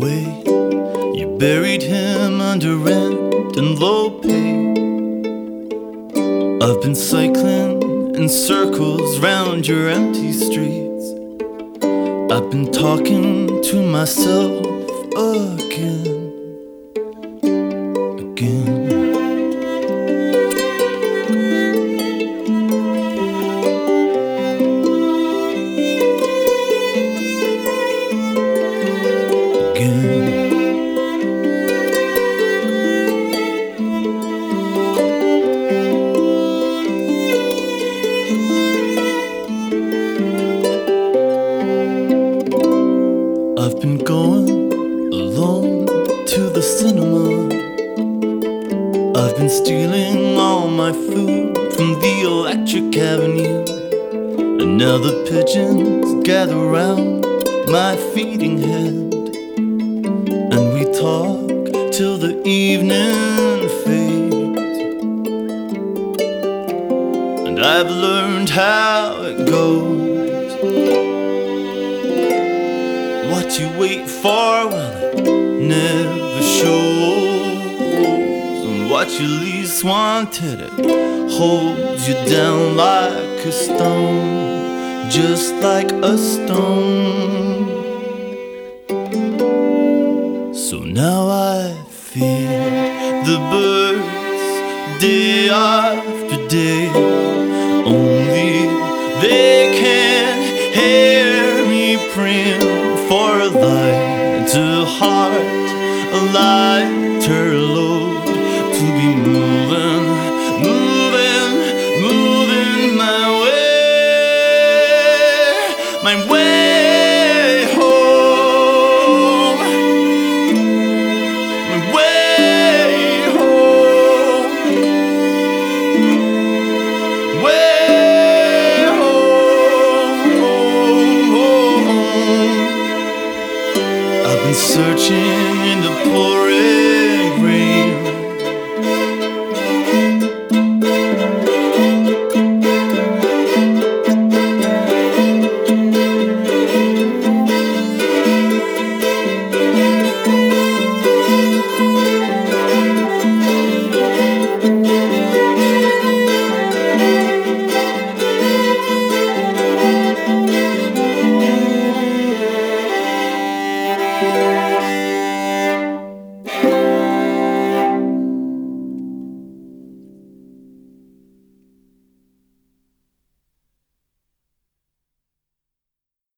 way. You buried him under rent and low pay. I've been cycling in circles round your empty streets. I've been talking to myself again. I've been going alone to the cinema. I've been stealing all my food from the Electric Avenue. And now the pigeons gather round my feeding head, and we talk till the evening fades. And I've learned how it goes. What you wait for, well, it never shows. And what you least wanted, it holds you down like a stone, just like a stone. So now I fear the birds day after day. Only they can hear me praying for a lighter heart, a lighter load, to be moving, moving, moving my way home, my way home, way home. I've been searching in the pouring